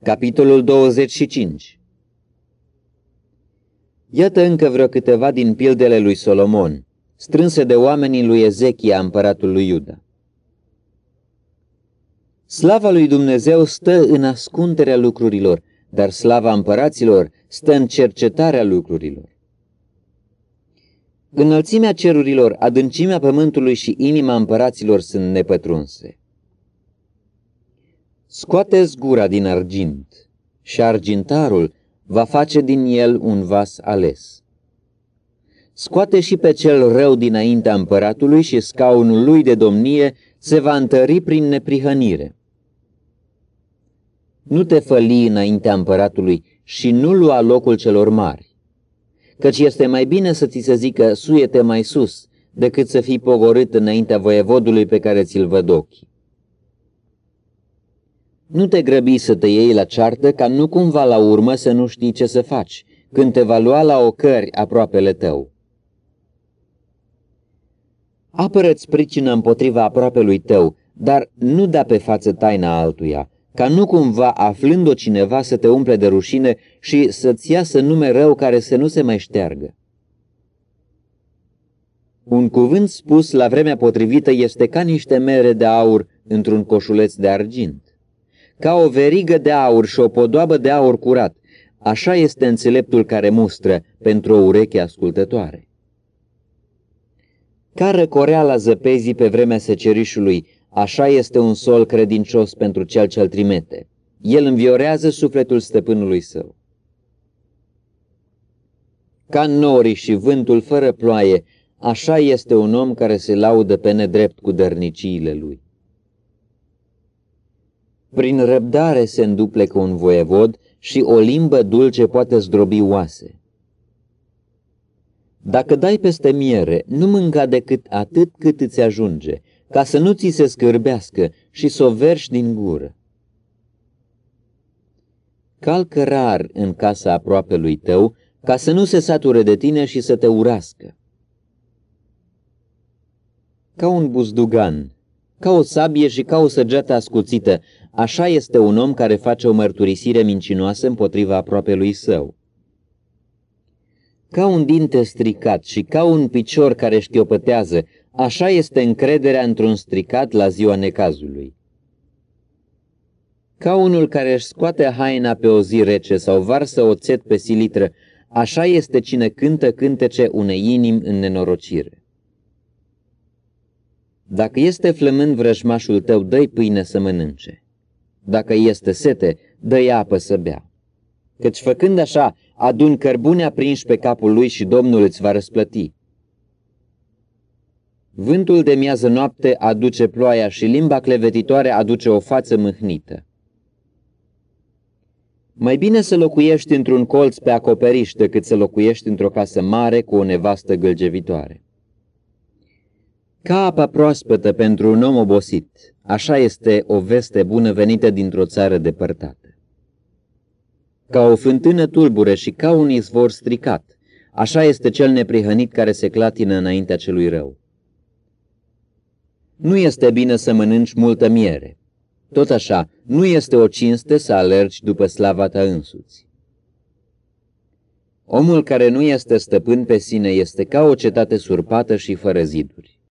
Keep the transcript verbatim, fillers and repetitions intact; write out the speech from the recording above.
Capitolul douăzeci și cinci. Iată încă vreo câteva din pildele lui Solomon, strânse de oamenii lui Ezechia, împăratul lui Iuda. Slava lui Dumnezeu stă în ascunderea lucrurilor, dar slava împăraților stă în cercetarea lucrurilor. Înălțimea cerurilor, adâncimea pământului și inima împăraților sunt nepătrunse. Scoateți gura din argint și argintarul va face din el un vas ales. Scoate și pe cel rău dinaintea împăratului și scaunul lui de domnie se va întări prin neprihănire. Nu te făli înaintea împăratului și nu lua locul celor mari, căci este mai bine să ți se zică suie-te mai sus, decât să fii pogorât înaintea voievodului pe care ți-l văd ochii. Nu te grăbi să te iei la ceartă, ca nu cumva la urmă să nu știi ce să faci, când te va lua la ocări aproapele tău. Apără-ți pricină împotriva aproapelui tău, dar nu da pe față taina altuia, ca nu cumva, aflând-o cineva, să te umple de rușine și să-ți iasă nume rău care să nu se mai șteargă. Un cuvânt spus la vremea potrivită este ca niște mere de aur într-un coșuleț de argint. Ca o verigă de aur și o podoabă de aur curat, așa este înțeleptul care mustră pentru o ureche ascultătoare. Ca răcoreala zăpezii pe vremea secerișului, așa este un sol credincios pentru cel ce-l trimite. El înviorează sufletul stăpânului său. Ca norii și vântul fără ploaie, așa este un om care se laudă pe nedrept cu dărniciile lui. Prin răbdare se înduplecă un voievod și o limbă dulce poate zdrobi oase. Dacă dai peste miere, nu mânca decât atât cât îți ajunge, ca să nu ți se scârbească și să o verși din gură. Calcă rar în casa aproapelui tău, ca să nu se sature de tine și să te urască. Ca un buzdugan, ca o sabie și ca o săgeată ascuțită, așa este un om care face o mărturisire mincinoasă împotriva aproapelui său. Ca un dinte stricat și ca un picior care șchiopătează, așa este încrederea într-un stricat la ziua necazului. Ca unul care își scoate haina pe o zi rece sau varsă oțet pe silitră, așa este cine cântă cântece unei inimi în nenorocire. Dacă este flămând vrăjmașul tău, dă-i pâine să mănânce. Dacă este sete, dă-i apă să bea. Căci făcând așa, aduni cărbune aprinși pe capul lui și Domnul îți va răsplăti. Vântul de miază noapte aduce ploaia și limba clevetitoare aduce o față mâhnită. Mai bine să locuiești într-un colț pe acoperiș decât să locuiești într-o casă mare cu o nevastă gâlgevitoare. Ca apa proaspătă pentru un om obosit, așa este o veste bună venită dintr-o țară depărtată. Ca o fântână tulbure și ca un izvor stricat, așa este cel neprihănit care se clatină înaintea celui rău. Nu este bine să mănânci multă miere. Tot așa, nu este o cinste să alergi după slava ta însuți. Omul care nu este stăpân pe sine este ca o cetate surpată și fără ziduri.